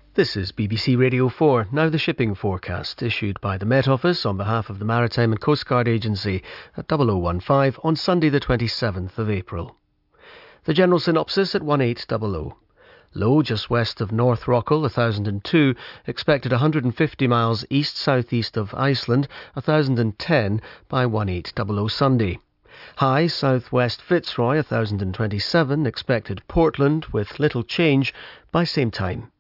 This is BBC Radio 4, now the shipping forecast, issued by the Met Office on behalf of the Maritime and Coast Guard Agency at 0015 on Sunday the 27th of April. The general synopsis at 1800. Low just west of North Rockall, 1002, expected 150 miles east-southeast of Iceland, 1010 by 1800 Sunday. High southwest Fitzroy, 1027, expected Portland with little change by same time.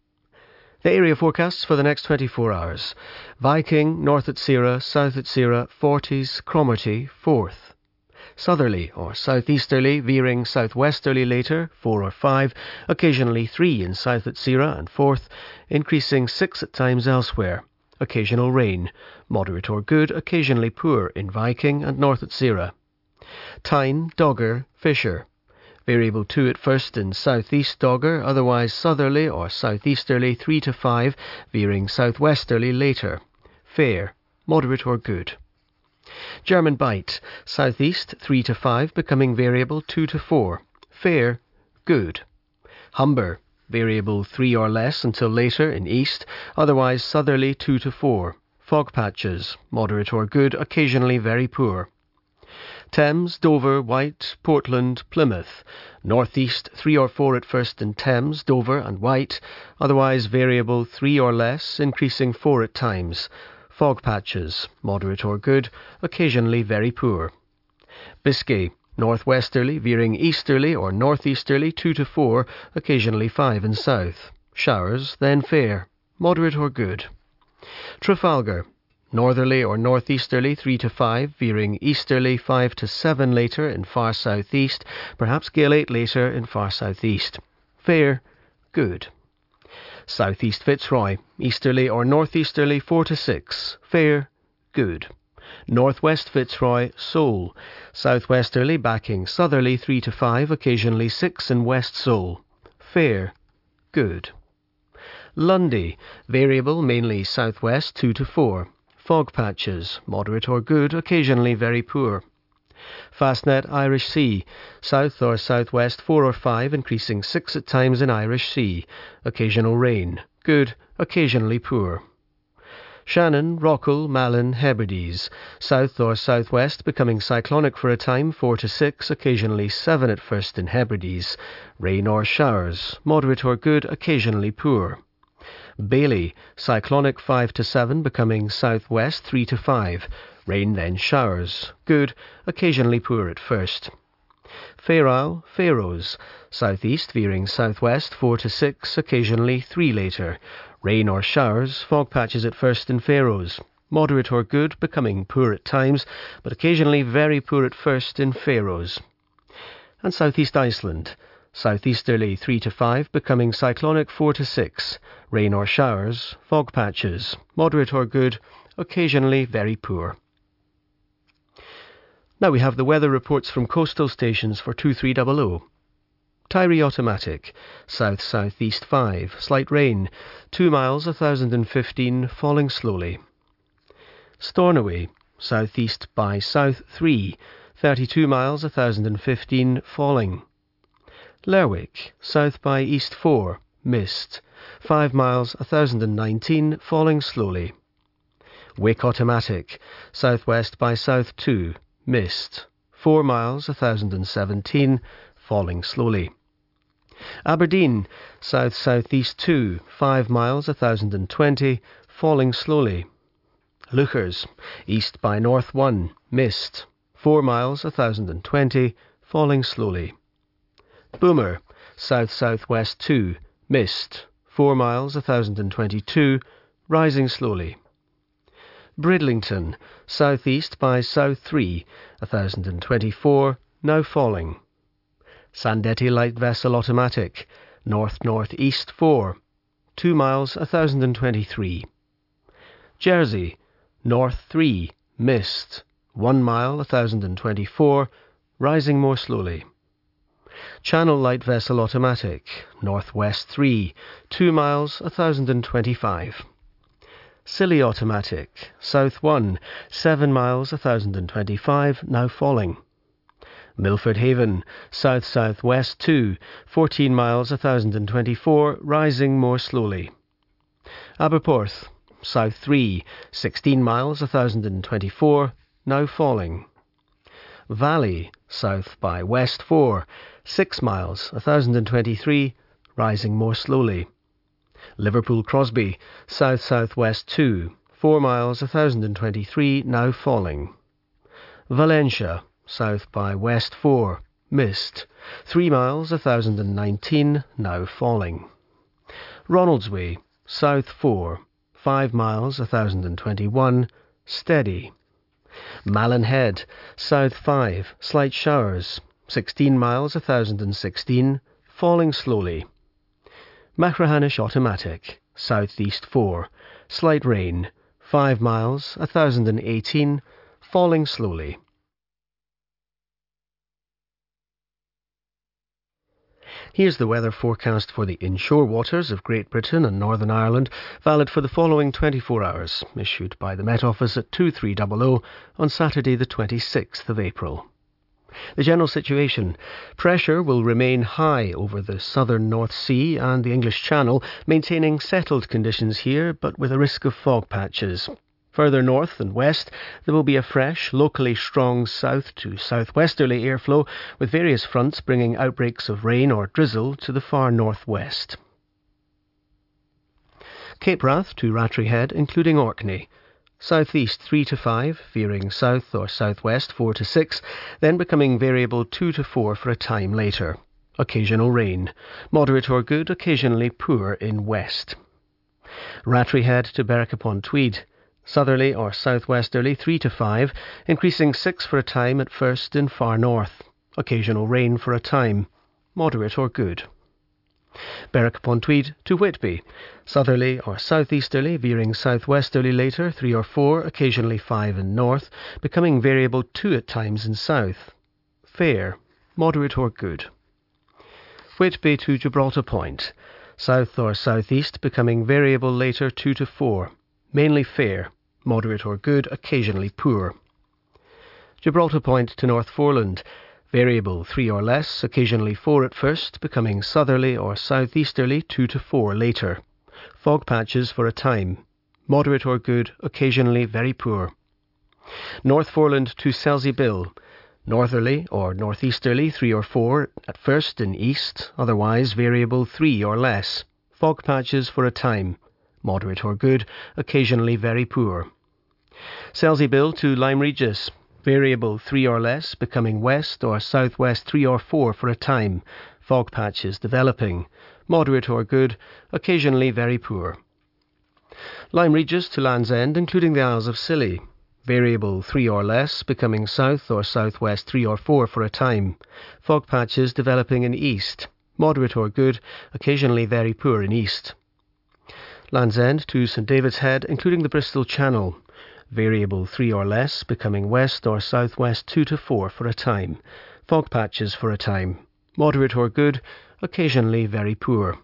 The area forecasts for the next 24 hours. Viking, north at Sierra, south at Sierra, 40s, Cromarty, 4th. Southerly or southeasterly, veering southwesterly later, 4 or 5, occasionally 3 in south at Sierra and 4th, increasing 6 at times elsewhere. Occasional rain, moderate or good, occasionally poor in Viking and north at Sierra. Tyne, Dogger, Fisher. Variable 2 at first in southeast Dogger, otherwise southerly or southeasterly 3 to 5, veering southwesterly later. Fair, moderate or good. German Bight, southeast 3 to 5, becoming variable 2 to 4. Fair, good. Humber, variable 3 or less until later in east, otherwise southerly 2 to 4. Fog patches, moderate or good, occasionally very poor. Thames, Dover, White, Portland, Plymouth. Northeast 3 or 4 at first in Thames, Dover and White, otherwise variable 3 or less, increasing 4 at times. Fog patches, moderate or good, occasionally very poor. Biscay, northwesterly, veering easterly or northeasterly 2 to 4, occasionally 5 in south. Showers, then fair, moderate or good. Trafalgar, northerly or northeasterly 3 to 5, veering easterly 5 to 7 later in far southeast, perhaps gale 8 later in far southeast. Fair, good. Southeast Fitzroy, easterly or northeasterly 4 to 6, fair, good. Northwest Fitzroy, Seoul, southwesterly backing southerly 3 to 5, occasionally 6 in West Seoul, fair, good. Lundy, variable mainly southwest 2 to 4, fog patches, moderate or good, occasionally very poor. Fastnet, Irish Sea, south or southwest 4 or 5, increasing 6 at times in Irish Sea. Occasional rain, good, occasionally poor. Shannon, Rockall, Malin, Hebrides, south or southwest, becoming cyclonic for a time 4 to 6, occasionally 7 at first in Hebrides. Rain or showers, moderate or good, occasionally poor. Bailey, cyclonic 5 to 7, becoming southwest 3 to 5. Rain then showers, good, occasionally poor at first. Faroe, Faroes, southeast veering southwest 4 to 6, occasionally 3 later. Rain or showers, fog patches at first in Faroes. Moderate or good, becoming poor at times, but occasionally very poor at first in Faroes. And southeast Iceland, southeasterly 3 to 5, becoming cyclonic 4 to 6. Rain or showers, fog patches, moderate or good, occasionally very poor. Now we have the weather reports from coastal stations for 2300. Tyree Automatic, south-southeast 5, slight rain, 2 miles 1015, falling slowly. Stornoway, southeast by south 3, 32 miles 1015, falling. Lerwick, south by east 4, mist, 5 miles 1019, falling slowly. Wick Automatic, southwest by south 2, mist, 4 miles 1017, falling slowly. Aberdeen, south-southeast 2, 5 miles 1020, falling slowly. Leuchars, east by north 1, mist, 4 miles 1020, falling slowly. Boomer, south-southwest 2, mist, 4 miles 1022, rising slowly. Bridlington, southeast by south 3, 1024, now falling. Sandetti Light Vessel Automatic, north-northeast 4, 2 miles 1023. Jersey, north 3, mist, 1 mile 1024, rising more slowly. Channel Light Vessel Automatic, northwest 3, 2 miles 1025. Scilly Automatic, south 1, 7 miles 1025, now falling. Milford Haven, south-southwest 2, 14 miles 1024, rising more slowly. Aberporth, south 3, 16 miles 1024, now falling. Valley, south by west 4, 6 miles 1023, rising more slowly. Liverpool Crosby, south-southwest 2, 4 miles 1023, now falling. Valentia, south by west 4, mist, 3 miles 1019, now falling. Ronaldsway, south 4, 5 miles 1021, steady. Malin Head, south 5, slight showers, 16 miles 1016, falling slowly. Machrihanish Automatic, southeast 4, slight rain, 5 miles 1018, falling slowly. Here's the weather forecast for the inshore waters of Great Britain and Northern Ireland, valid for the following 24 hours, issued by the Met Office at 2300 on Saturday the 26th of April. The general situation: pressure will remain high over the southern North Sea and the English Channel, maintaining settled conditions here, but with a risk of fog patches. Further north and west, there will be a fresh, locally strong south to southwesterly airflow, with various fronts bringing outbreaks of rain or drizzle to the far northwest. Cape Wrath to Rattray Head, including Orkney. Southeast 3 to 5, veering south or southwest 4 to 6, then becoming variable 2 to 4 for a time later. Occasional rain. Moderate or good, occasionally poor in west. Rattray Head to Berwick-upon-Tweed. Southerly or southwesterly 3 to 5, increasing 6 for a time at first in far north. Occasional rain for a time. Moderate or good. Berwick-upon-Tweed to Whitby. Southerly or southeasterly, veering southwesterly later 3 or 4, occasionally 5 in north, becoming variable 2 at times in south. Fair. Moderate or good. Whitby to Gibraltar Point. South or southeast, becoming variable later 2 to 4. Mainly fair, moderate or good, occasionally poor. Gibraltar Point to North Foreland. Variable 3 or less, occasionally 4 at first, becoming southerly or southeasterly 2 to 4 later. Fog patches for a time. Moderate or good, occasionally very poor. North Foreland to Selsey Bill. Northerly or northeasterly 3 or 4 at first in east, otherwise variable 3 or less. Fog patches for a time. Moderate or good, occasionally very poor. Selsey Bill to Lyme Regis. Variable 3 or less, becoming west or southwest 3 or 4 for a time. Fog patches developing. Moderate or good, occasionally very poor. Lyme Regis to Land's End, including the Isles of Scilly. Variable 3 or less, becoming south or southwest 3 or 4 for a time. Fog patches developing in east. Moderate or good, occasionally very poor in east. Land's End to St David's Head, including the Bristol Channel. Variable 3 or less, becoming west or southwest 2 to 4 for a time. Fog patches for a time. Moderate or good, occasionally very poor.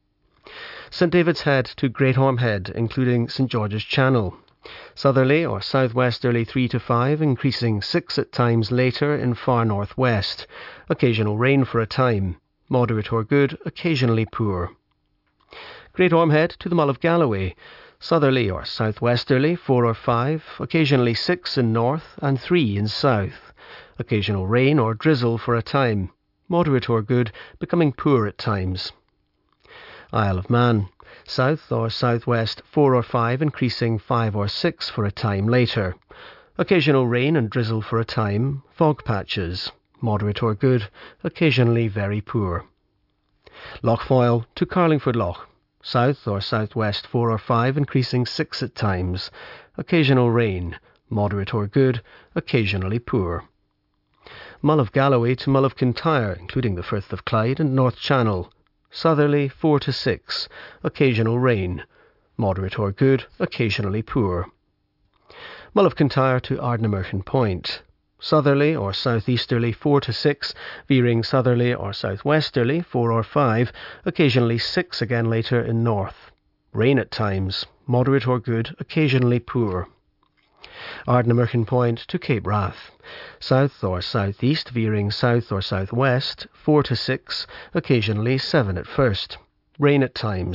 St David's Head to Great Orme Head, including St George's Channel. Southerly or southwesterly 3 to 5, increasing 6 at times later in far northwest. Occasional rain for a time. Moderate or good, occasionally poor. Great Orme Head to the Mull of Galloway. Southerly or southwesterly 4 or 5, occasionally 6 in north and 3 in south. Occasional rain or drizzle for a time. Moderate or good, becoming poor at times. Isle of Man. South or southwest 4 or 5, increasing 5 or 6 for a time later. Occasional rain and drizzle for a time. Fog patches. Moderate or good, occasionally very poor. Lochfoyle to Carlingford Loch. South or southwest 4 or 5, increasing 6 at times. Occasional rain. Moderate or good, occasionally poor. Mull of Galloway to Mull of Kintyre, including the Firth of Clyde and North Channel. Southerly 4 to 6, occasional rain. Moderate or good, occasionally poor. Mull of Kintyre to Ardnamurchan Point. Southerly or southeasterly 4 to 6, veering southerly or southwesterly 4 or 5, occasionally 6 again later in north. Rain at times, moderate or good, occasionally poor. Ardnamurchan Point to Cape Wrath. South or southeast, veering south or southwest 4 to 6, occasionally 7 at first. Rain at times,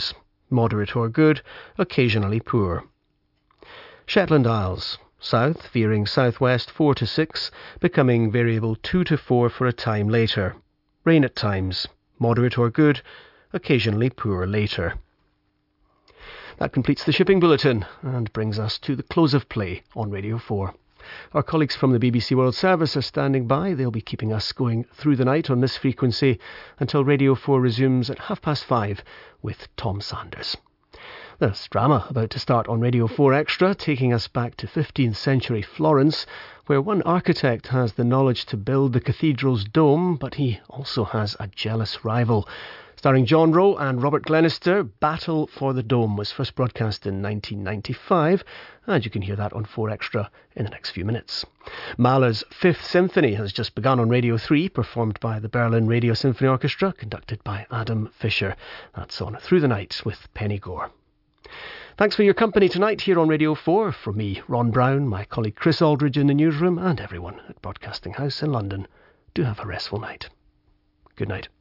moderate or good, occasionally poor. Shetland Isles, south, veering southwest 4 to 6, becoming variable 2 to 4 for a time later. Rain at times, moderate or good, occasionally poor later. That completes the shipping bulletin and brings us to the close of play on Radio 4. Our colleagues from the BBC World Service are standing by. They'll be keeping us going through the night on this frequency until Radio 4 resumes at 5:30 with Tom Sanders. There's drama about to start on Radio 4 Extra, taking us back to 15th century Florence, where one architect has the knowledge to build the cathedral's dome, but he also has a jealous rival. Starring John Rowe and Robert Glenister, Battle for the Dome was first broadcast in 1995, and you can hear that on 4 Extra in the next few minutes. Mahler's Fifth Symphony has just begun on Radio 3, performed by the Berlin Radio Symphony Orchestra, conducted by Adam Fischer. That's on Through the Night with Penny Gore. Thanks for your company tonight here on Radio 4. From me, Ron Brown, my colleague Chris Aldridge in the newsroom, and everyone at Broadcasting House in London. Do have a restful night. Good night.